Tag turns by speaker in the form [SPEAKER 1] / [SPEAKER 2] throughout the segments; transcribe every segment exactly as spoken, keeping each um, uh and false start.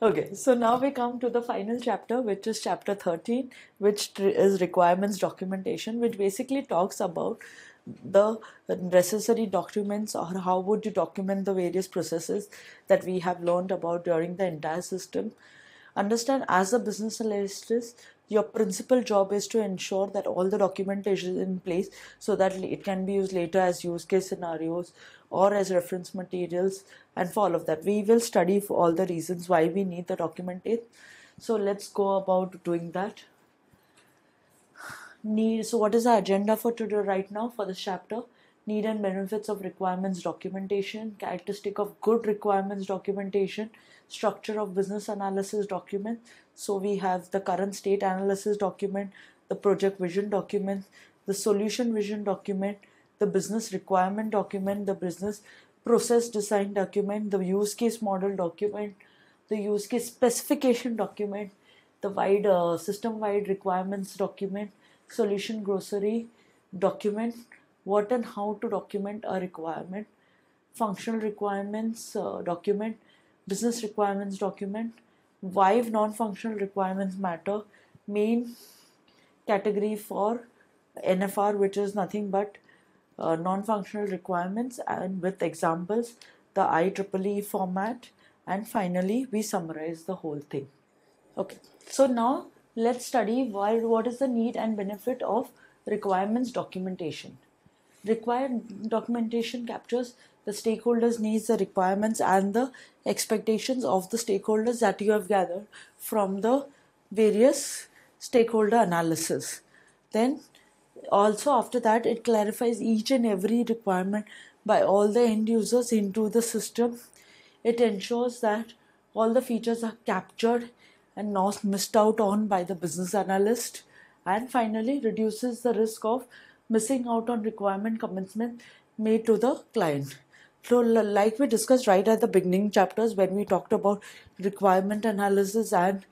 [SPEAKER 1] Okay, so now we come to the final chapter, which is chapter thirteen, which is requirements documentation, which basically talks about the necessary documents, or how would you document the various processes that we have learned about during the entire system. Understand, as a business analyst, your principal job is to ensure that all the documentation is in place so that it can be used later as use case scenarios or as reference materials. And for all of that, we will study for all the reasons why we need the documentation. So let's go about doing that. Need so what is the agenda for today right now for this chapter? Need and benefits of requirements documentation, characteristic of good requirements documentation, structure of business analysis document. So we have the current state analysis document, the project vision document, the solution vision document, the business requirement document, the business process design document, the use case model document, the use case specification document, the wide uh, system wide requirements document, solution glossary document, what and how to document a requirement, functional requirements uh, document, business requirements document, why non-functional requirements matter, main category for N F R, which is nothing but uh, non-functional requirements, and with examples, the I triple E format, and finally we summarize the whole thing. Okay, so now let's study why, what is the need and benefit of requirements documentation. Required documentation captures the stakeholders' needs, the requirements, and the expectations of the stakeholders that you have gathered from the various stakeholder analysis. Then also after that, it clarifies each and every requirement by all the end users into the system. It ensures that all the features are captured and not missed out on by the business analyst, and finally reduces the risk of missing out on requirement commencement made to the client. So like we discussed right at the beginning chapters when we talked about requirement analysis and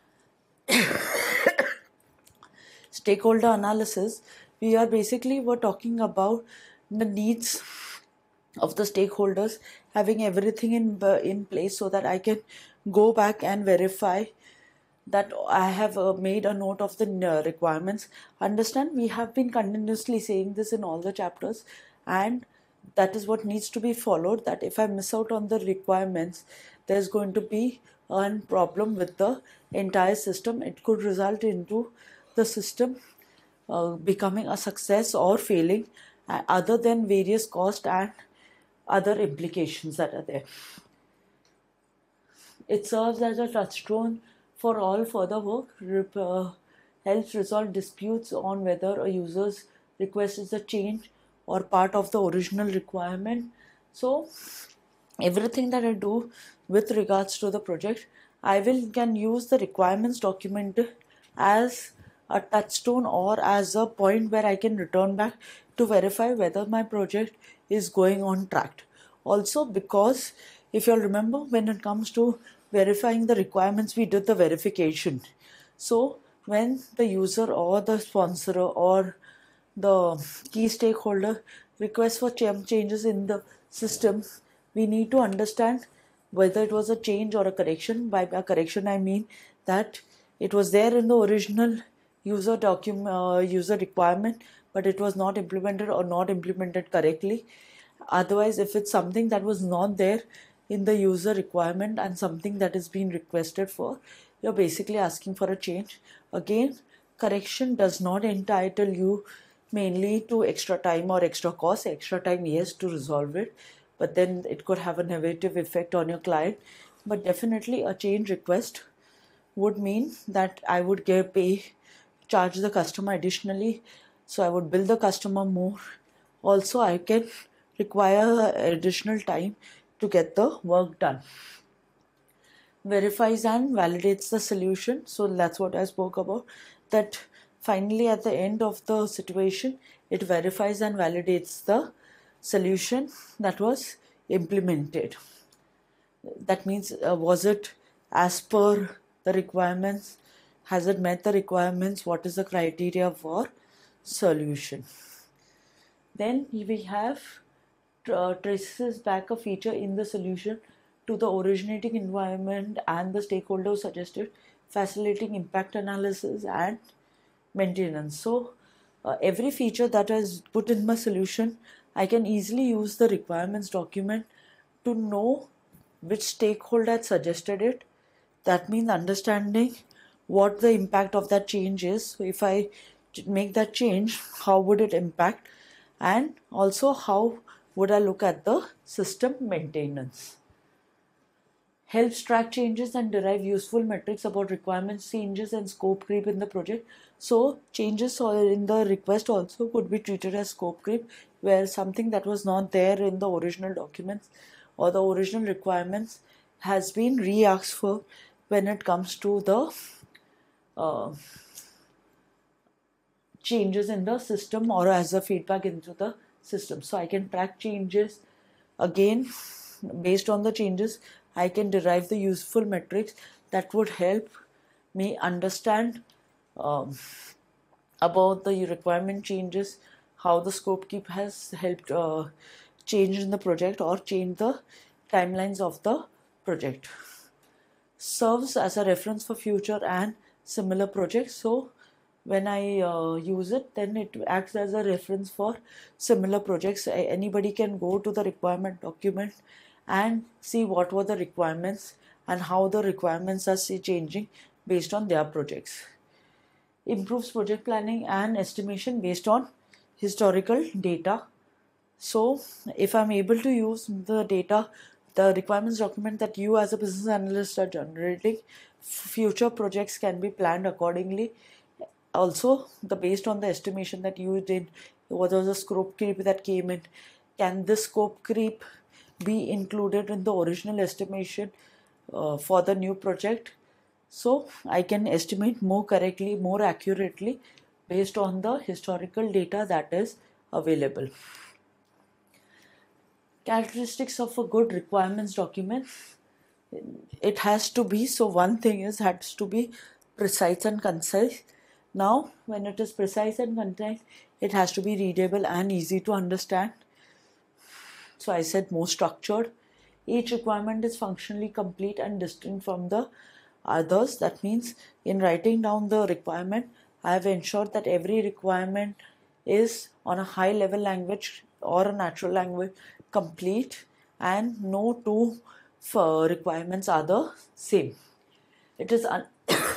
[SPEAKER 1] stakeholder analysis, we are basically were talking about the needs of the stakeholders, having everything in in place so that I can go back and verify that I have uh, made a note of the uh, requirements. Understand, we have been continuously saying this in all the chapters, and that is what needs to be followed, that if I miss out on the requirements, there's going to be a problem with the entire system. It could result into the system uh, becoming a success or failing, uh, other than various cost and other implications that are there. It serves as a touchstone for all further work, uh, helps resolve disputes on whether a user's request is a change or part of the original requirement. So everything that I do with regards to the project, I will can use the requirements document as a touchstone or as a point where I can return back to verify whether my project is going on track. Also, because if you'll remember, when it comes to verifying the requirements, we did the verification. So when the user or the sponsor or the key stakeholder requests for changes in the system, we need to understand whether it was a change or a correction. By a correction, I mean that it was there in the original user document, uh, user requirement, but it was not implemented or not implemented correctly. Otherwise, if it's something that was not there in the user requirement and something that is being requested for, you're basically asking for a change. Again, correction does not entitle you mainly to extra time or extra cost. Extra time, yes, to resolve it, but then it could have a negative effect on your client. But definitely a change request would mean that I would get pay, charge the customer additionally, so I would bill the customer more. Also, I can require additional time to get the work done. Verifies and validates the solution. So that's what I spoke about, that finally at the end of the situation, it verifies and validates the solution that was implemented. That means uh, was it as per the requirements? Has it met the requirements? What is the criteria for solution? Then we have uh, traces back a feature in the solution to the originating environment and the stakeholders suggested, facilitating impact analysis and maintenance. So uh, every feature that is put in my solution, I can easily use the requirements document to know which stakeholder had suggested it. That means understanding what the impact of that change is. So if I make that change, how would it impact, and also how would I look at the system maintenance. Helps track changes and derive useful metrics about requirements changes and scope creep in the project. So changes in the request also could be treated as scope creep, where something that was not there in the original documents or the original requirements has been re-asked for when it comes to the uh, changes in the system or as a feedback into the system. So I can track changes. Again, based on the changes, I can derive the useful metrics that would help me understand um, about the requirement changes, how the scope keep has helped uh, change in the project or change the timelines of the project. Serves as a reference for future and similar projects. So when I uh, use it, then it acts as a reference for similar projects. Anybody can go to the requirement document and see what were the requirements and how the requirements are changing based on their projects. Improves project planning and estimation based on historical data. So if I'm able to use the data, the requirements document that you as a business analyst are generating, future projects can be planned accordingly. Also, the based on the estimation that you did, what was the scope creep that came in, can this scope creep be included in the original estimation uh, for the new project? So I can estimate more correctly, more accurately based on the historical data that is available. Characteristics of a good requirements document. It has to be, so one thing is has to be precise and concise. Now when it is precise and concise, it has to be readable and easy to understand. So I said more structured. Each requirement is functionally complete and distinct from the others. That means in writing down the requirement, I have ensured that every requirement is on a high level language or a natural language complete, and no two uh, requirements are the same. It is un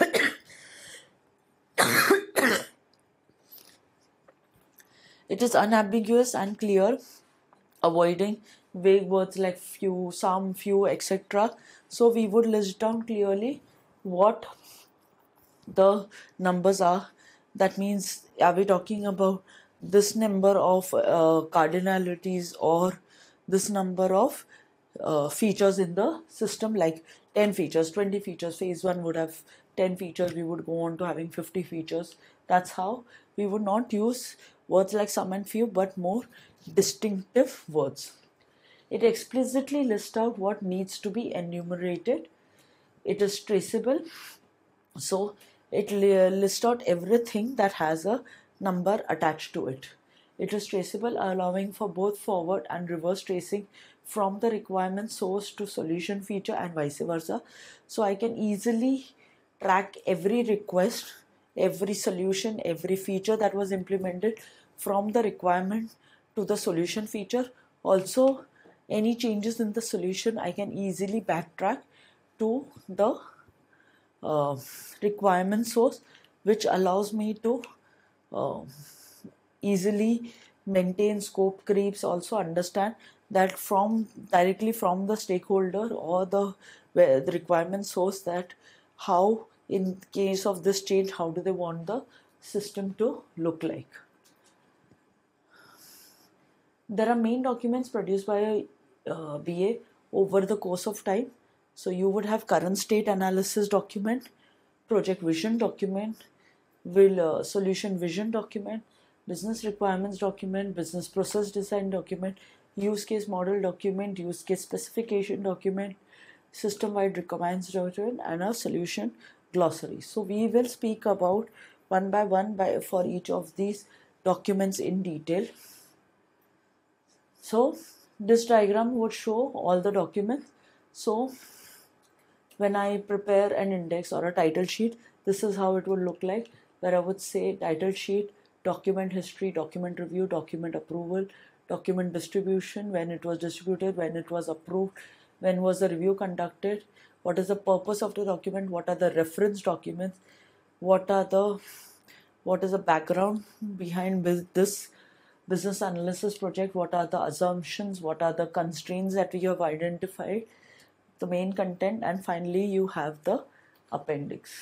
[SPEAKER 1] it is unambiguous and clear, avoiding vague words like few, some, few, et cetera. So we would list down clearly what the numbers are. That means, are we talking about this number of uh, cardinalities or this number of uh, features in the system, like ten features, twenty features. Phase one would have ten features, we would go on to having fifty features. That's how we would not use words like some and few, but more distinctive words. It explicitly lists out what needs to be enumerated. It is traceable, so it lists out everything that has a number attached to it. It is traceable, allowing for both forward and reverse tracing from the requirement source to solution feature and vice versa. So I can easily track every request, every solution, every feature that was implemented from the requirement to the solution feature. Also, any changes in the solution, I can easily backtrack to the uh, requirement source, which allows me to uh, easily maintain scope creeps. Also understand that from directly from the stakeholder or the, where the requirement source, that how in case of this change, how do they want the system to look like. There are main documents produced by a uh, B A over the course of time. So you would have current state analysis document, project vision document, will uh, solution vision document, business requirements document, business process design document, use case model document, use case specification document, system-wide requirements document, and a solution glossary. So we will speak about one by one by for each of these documents in detail. So this diagram would show all the documents. So when I prepare an index or a title sheet, this is how it would look like, where I would say title sheet, document history, document review, document approval, document distribution, when it was distributed, when it was approved, when was the review conducted, what is the purpose of the document, what are the reference documents, what are the what is the background behind this business analysis project, what are the assumptions, what are the constraints that we have identified, the main content, and finally you have the appendix.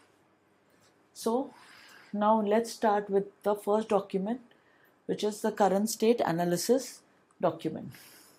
[SPEAKER 1] So now let's start with the first document, which is the current state analysis document.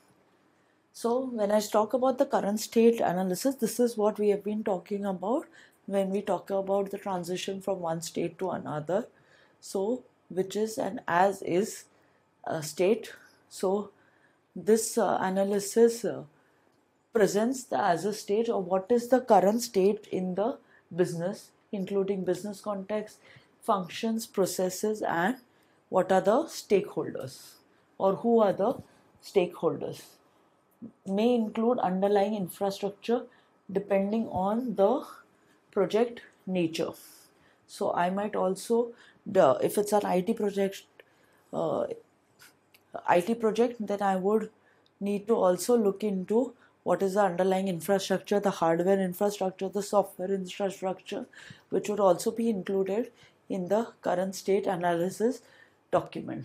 [SPEAKER 1] So when I talk about the current state analysis, this is what we have been talking about when we talk about the transition from one state to another. So which is an as is uh, state. So this uh, analysis uh, presents the as a state of what is the current state in the business, including business context, functions, processes, and what are the stakeholders or who are the stakeholders. May include underlying infrastructure depending on the project nature. So I might also, the, if it's an I T project, uh, I T project, then I would need to also look into what is the underlying infrastructure, the hardware infrastructure, the software infrastructure, which would also be included in the current state analysis document.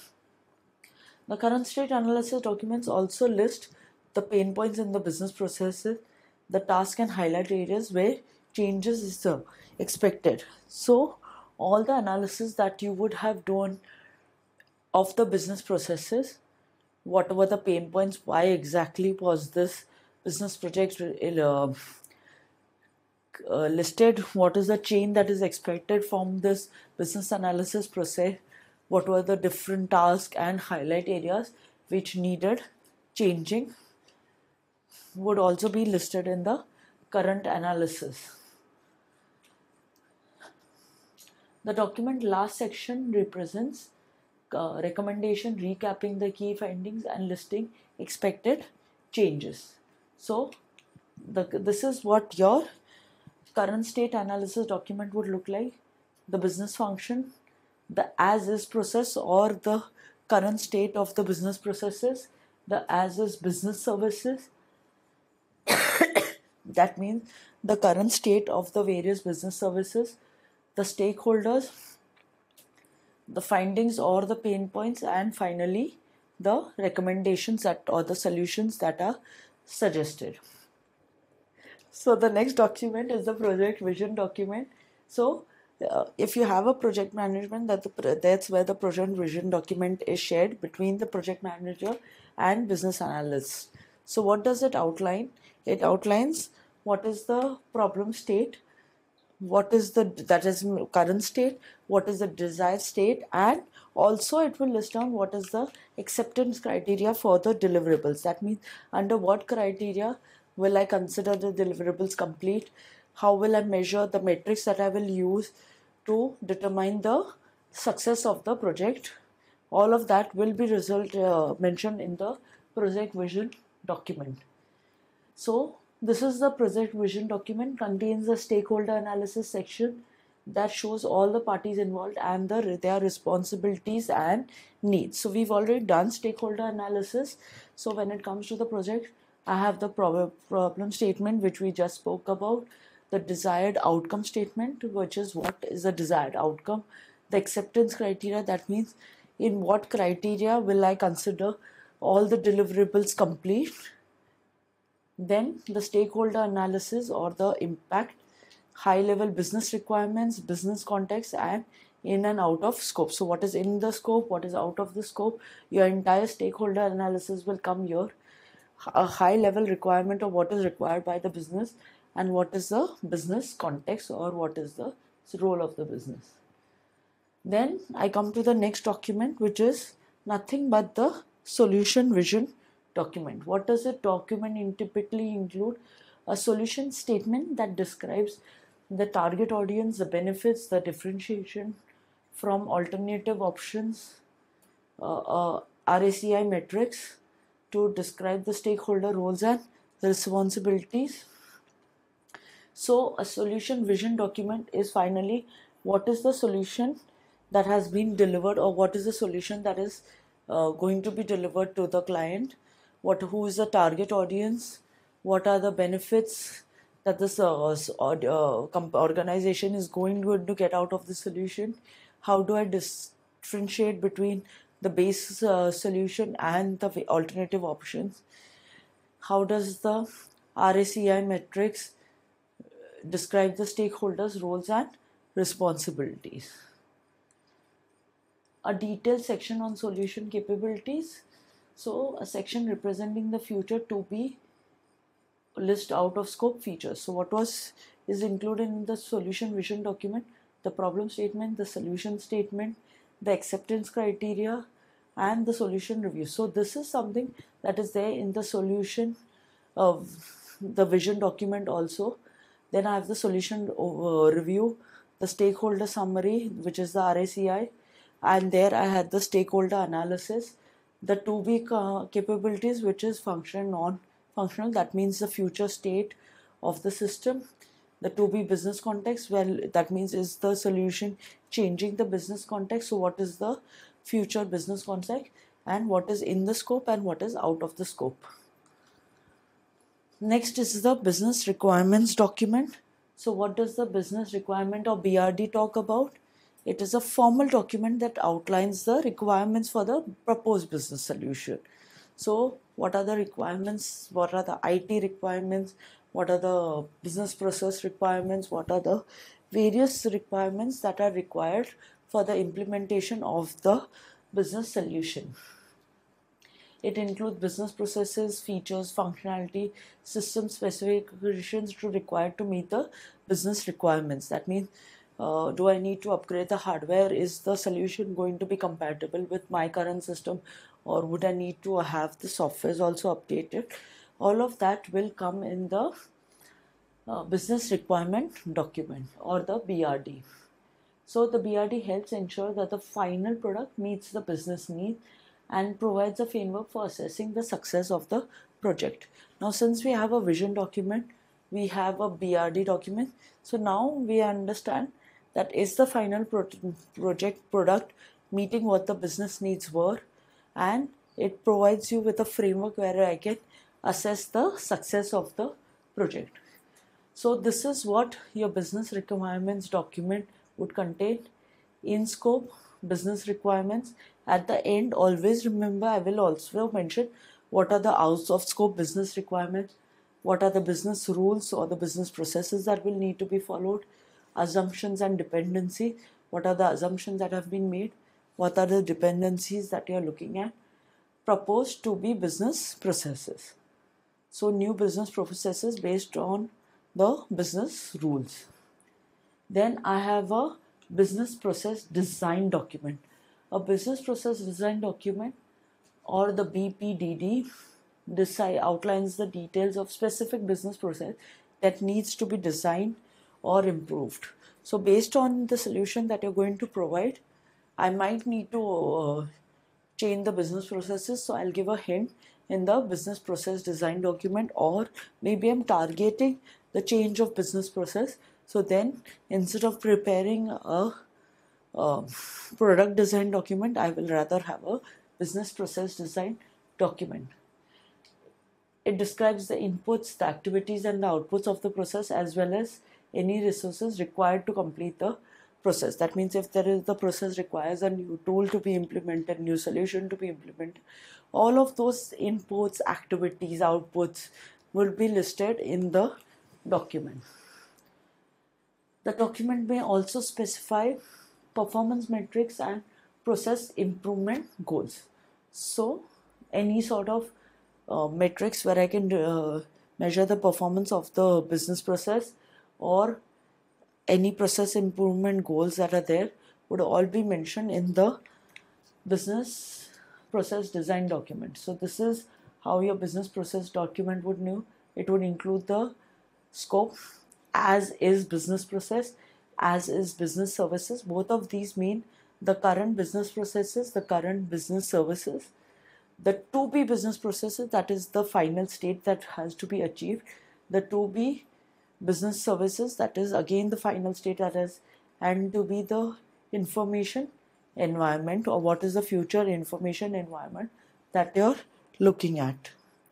[SPEAKER 1] The current state analysis documents also list the pain points in the business processes, the task and highlight areas where changes is uh, expected. So all the analysis that you would have done of the business processes, what were the pain points, why exactly was this business project uh, uh, listed, what is the change that is expected from this business analysis process, what were the different tasks and highlight areas which needed changing, would also be listed in the current analysis. The document last section represents uh, recommendation recapping the key findings and listing expected changes. So the, this is what your current state analysis document would look like. The business function, the as is process or the current state of the business processes, the as is business services. That means the current state of the various business services, the stakeholders, the findings or the pain points, and finally the recommendations that or the solutions that are suggested. So the next document is the project vision document. So uh, if you have a project management, that the, that's where the project vision document is shared between the project manager and business analyst. So what does it outline? It outlines what is the problem state, what is the that is current state, what is the desired state, and also it will list down what is the acceptance criteria for the deliverables. That means under what criteria will I consider the deliverables complete, how will I measure the metrics that I will use to determine the success of the project. All of that will be result uh, mentioned in the project vision document. So this is the project vision document, contains the stakeholder analysis section that shows all the parties involved and the, their responsibilities and needs. So we've already done stakeholder analysis. So when it comes to the project, I have the prob- problem statement, which we just spoke about, the desired outcome statement, which is what is the desired outcome, the acceptance criteria, that means in what criteria will I consider all the deliverables complete. Then the stakeholder analysis or the impact, high level business requirements, business context, and in and out of scope. So what is in the scope, what is out of the scope, your entire stakeholder analysis will come here. A high level requirement of what is required by the business and what is the business context or what is the role of the business. Then I come to the next document, which is nothing but the solution vision document. What does a document typically include? A solution statement that describes the target audience, the benefits, the differentiation from alternative options, uh, uh, R A C I metrics to describe the stakeholder roles and responsibilities. So a solution vision document is finally what is the solution that has been delivered, or what is the solution that is uh, going to be delivered to the client, what who is the target audience, what are the benefits that this uh, uh, organization is going to get out of the solution, how do I differentiate between the base uh, solution and the alternative options, how does the R A C I metrics describe the stakeholders' roles and responsibilities. A detailed section on solution capabilities. So a section representing the future to be list out of scope features. So what was is included in the solution vision document: the problem statement, the solution statement, the acceptance criteria, and the solution review. So this is something that is there in the solution of the vision document also. Then I have the solution uh, review, the stakeholder summary, which is the R A C I, and there I had the stakeholder analysis, the to be uh, capabilities, which is function non-functional, that means the future state of the system, the to be business context, well, that means is the solution changing the business context, so what is the future business context, and what is in the scope and what is out of the scope. Next is the business requirements document. So what does the business requirement or B R D talk about? It is a formal document that outlines the requirements for the proposed business solution. So what are the requirements? What are the I T requirements? What are the business process requirements? What are the various requirements that are required for the implementation of the business solution? It includes business processes, features, functionality, system specifications to required to meet the business requirements. That means, uh, do I need to upgrade the hardware? Is the solution going to be compatible with my current system, or would I need to have the software also updated? All of that will come in the uh, business requirement document, or the B R D. So the B R D helps ensure that the final product meets the business need and provides a framework for assessing the success of the project. Now, since we have a vision document, we have a B R D document. So now we understand that is the final pro project product meeting what the business needs were, and it provides you with a framework where I can assess the success of the project. So this is what your business requirements document would contain. In scope, business requirements. At the end, always remember, I will also mention what are the out of scope business requirements, what are the business rules or the business processes that will need to be followed, assumptions and dependency, what are the assumptions that have been made, what are the dependencies that you are looking at, proposed to be business processes. So new business processes based on the business rules. Then I have a business process design document. A business process design document, or the B P D D, decide, outlines the details of specific business process that needs to be designed or improved. So based on the solution that you're going to provide, I might need to uh, change the business processes. So I'll give a hint in the business process design document, or maybe I'm targeting the change of business process. So then instead of preparing a Uh, product design document, I will rather have a business process design document. It describes the inputs, the activities and the outputs of the process, as well as any resources required to complete the process. That means if there is the process requires a new tool to be implemented, new solution to be implemented, all of those inputs, activities, outputs will be listed in the document. The document may also specify performance metrics and process improvement goals. So any sort of uh, metrics where I can uh, measure the performance of the business process, or any process improvement goals that are there, would all be mentioned in the business process design document. So this is how your business process document would know. It would include the scope, as is business process, as is business services. Both of these mean the current business processes, the current business services. The to be business processes, that is the final state that has to be achieved. The to be business services, that is again the final state, that is, and to be the information environment, or what is the future information environment that you're looking at.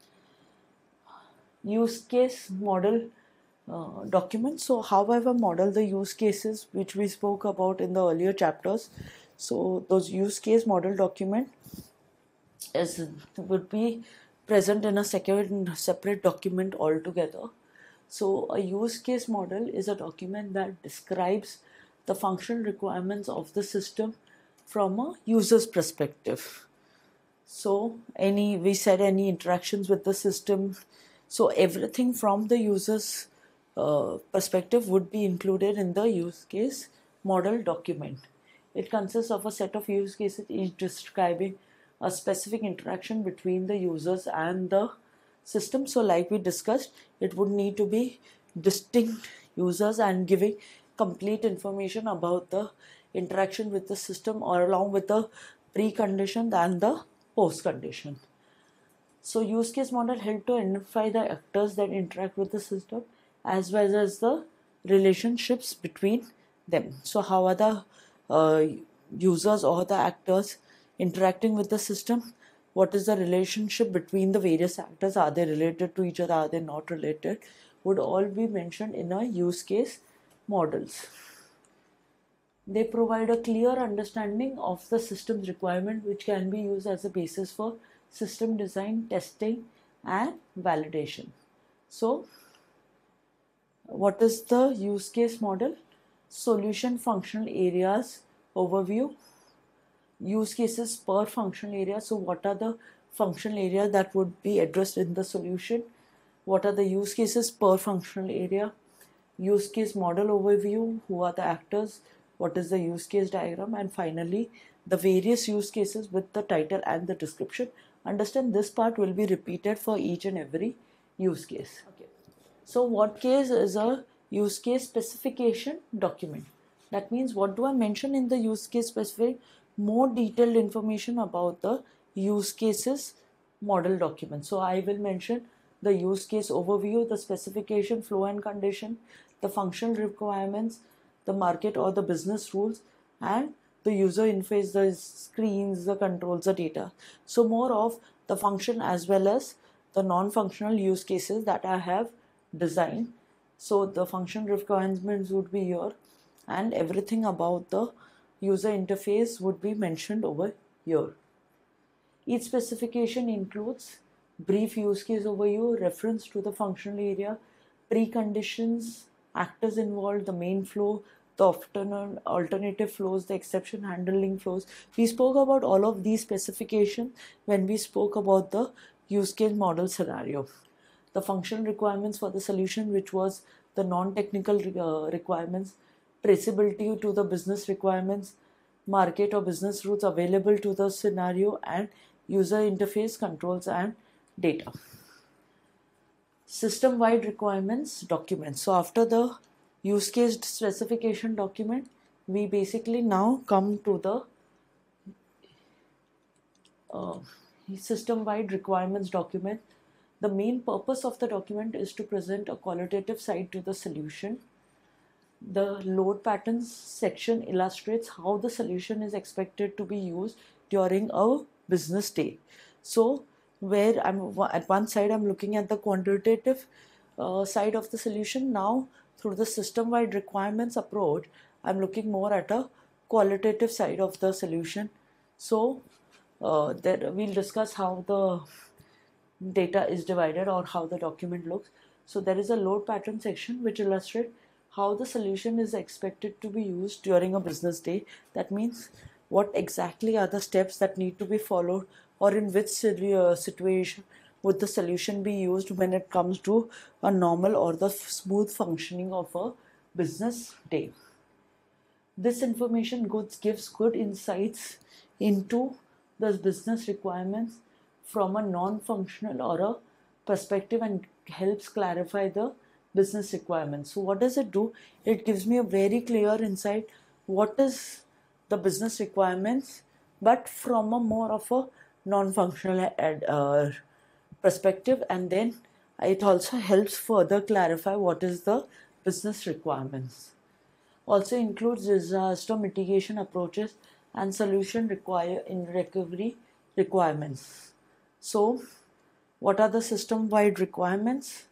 [SPEAKER 1] Use case model uh, document. So however model the use cases which we spoke about in the earlier chapters, so those use case model document is would be present in a second separate document altogether. So a use case model is a document that describes the functional requirements of the system from a user's perspective. So any, we said any interactions with the system, so everything from the user's uh, perspective would be included in the use case model document. It consists of a set of use cases each describing a specific interaction between the users and the system. So like we discussed, it would need to be distinct users and giving complete information about the interaction with the system, or along with the precondition and the post condition. So use case model help to identify the actors that interact with the system as well as the relationships between them. So how are the uh, users or the actors interacting with the system? What is the relationship between the various actors? Are they related to each other? Are they not related? Would all be mentioned in our use case models. They provide a clear understanding of the system's requirement, which can be used as a basis for system design, testing, and validation. So, what is the use case model? Solution functional areas overview. Use cases per functional area. So what are the functional areas that would be addressed in the solution? What are the use cases per functional area? Use case model overview. Who are the actors? What is the use case diagram? And finally, the various use cases with the title and the description. Understand this part will be repeated for each and every use case. Okay. So what case is a use case specification document? That means, what do I mention in the use case specific? More detailed information about the use cases model document. So I will mention the use case overview, the specification, flow and condition, the functional requirements, the market or the business rules, and the user interface, the screens, the controls, the data. So more of the function as well as the non-functional use cases that I have designed. So the function requirements would be here, and everything about the user interface would be mentioned over here. Each specification includes brief use case overview, reference to the functional area, preconditions, actors involved, the main flow, the alternative flows, the exception handling flows. We spoke about all of these specifications when we spoke about the use case model scenario. The functional requirements for the solution, which was the non-technical uh, requirements, traceability to the business requirements, market or business routes available to the scenario, and user interface controls and data. System-wide requirements document. So after the use case specification document, we basically now come to the uh, system-wide requirements document. The main purpose of the document is to present a qualitative side to the solution. The load patterns section illustrates how the solution is expected to be used during a business day. So where I'm at one side, I'm looking at the quantitative uh, side of the solution. Now through the system-wide requirements approach, I'm looking more at a qualitative side of the solution. So uh, there we'll discuss how the data is divided or how the document looks. So there is a load pattern section which illustrates how the solution is expected to be used during a business day. That means what exactly are the steps that need to be followed, or in which situation would the solution be used when it comes to a normal or the smooth functioning of a business day. This information goods gives good insights into the business requirements from a non-functional or a perspective, and helps clarify the business requirements. So what does it do? It gives me a very clear insight what is the business requirements, but from a more of a non-functional ad, uh, perspective, and then it also helps further clarify what is the business requirements. Also includes disaster mitigation approaches and solution require in recovery requirements. So, what are the system-wide requirements?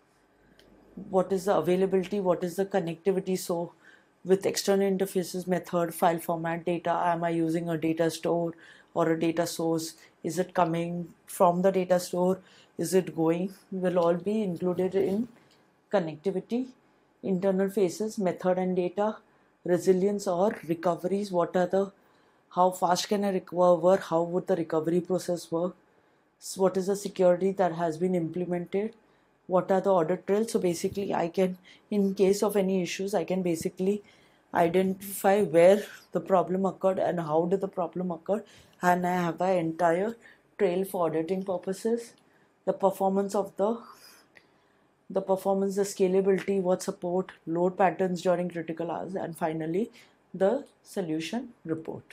[SPEAKER 1] What is the availability? What is the connectivity? So, with external interfaces, method, file format, data, am I using a data store or a data source? Is it coming from the data store? Is it going? Will all be included in connectivity. Internal phases, method and data, resilience or recoveries. What are the, how fast can I recover? How would the recovery process work? So what is the security that has been implemented? What are the audit trails? So basically I can, in case of any issues, I can basically identify where the problem occurred and how did the problem occur, and I have an entire trail for auditing purposes. The performance of the the performance, the scalability, what support, load patterns during critical hours, and finally the solution report.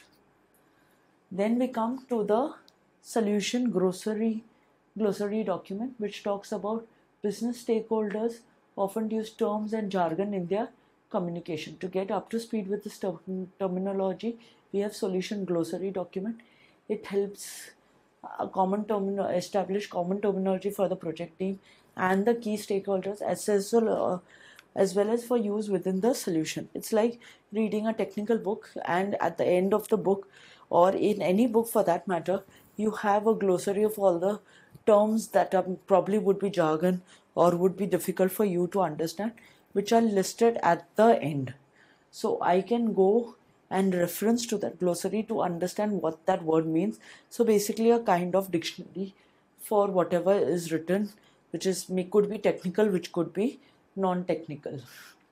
[SPEAKER 1] Then we come to the solution glossary, glossary document, which talks about business stakeholders often use terms and jargon in their communication. To get up to speed with this ter- terminology, we have solution glossary document. It helps a common termin- establish common terminology for the project team and the key stakeholders as well, uh, as well as for use within the solution. It's like reading a technical book, and at the end of the book, or in any book for that matter, you have a glossary of all the terms that are, probably would be jargon or would be difficult for you to understand, which are listed at the end. So I can go and reference to that glossary to understand what that word means. So basically a kind of dictionary for whatever is written, which is could be technical, which could be non-technical.